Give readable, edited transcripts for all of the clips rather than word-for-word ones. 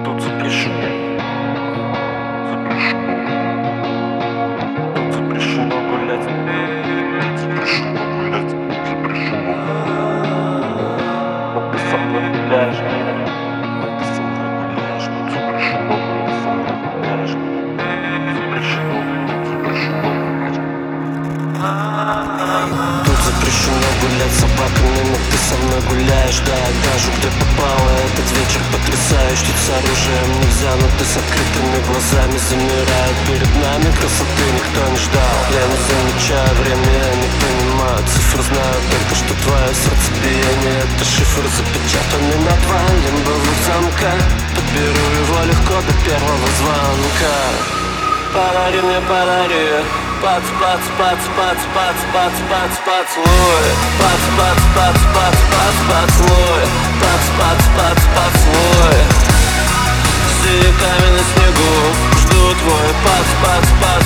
Тут запрещено гулять. Но ты со мной гуляешь. Тут запрещено гулять с собаками, но ты со мной гуляешь. Да, я гажу, где попало. Этот вечер потрясающий. Тут с оружием нельзя, но ты с открытыми глазами замирает перед нами. Красоты никто не ждал. Я не замечаю время, я не понимаю цифр, знаю только, что твое сердцебиение — это шифр, запечатанный на два лимбовых замка. Подберу его легко до первого звонка. Подари мне, подари поцелуй. Поцелуй. Сидя камень на снегу, жду твой поцелуй.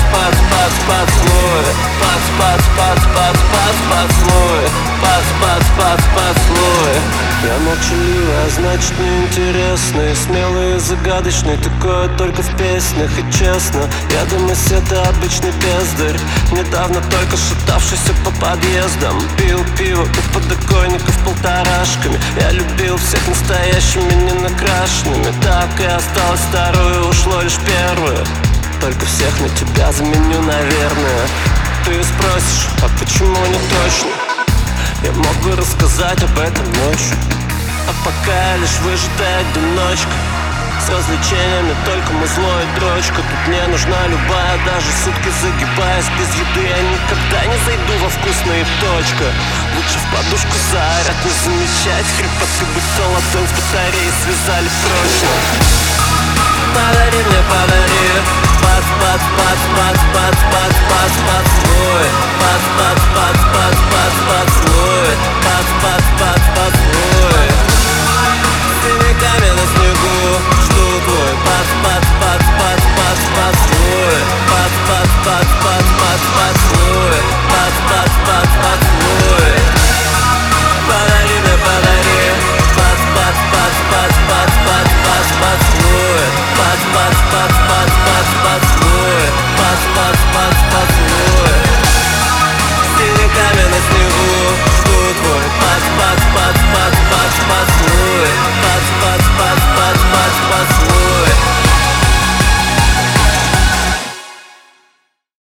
Поцелуй. Я молчаливый, а значит неинтересный, смелый и загадочный, такое только в песнях. И честно, я думаю, это обычный бездарь, недавно только шатавшийся по подъездам. Пил пиво у подоконников полторашками. Я любил всех настоящими, не накрашенными. Так и осталось второе, ушло лишь первое. Только всех на тебя заменю, наверное. Ты спросишь, а почему не точно? Я мог бы рассказать об этом ночью, а пока я лишь выжатая одиночка. С развлечениями только музло и дрочка. Тут мне нужна любая, даже сутки загибаясь. Без еды я никогда не зайду во вкусные точка. Лучше в подушку заорать, не замечать хрипоты, будь то ладонь с батареей связали прочно. Подари мне, подари поцелуй.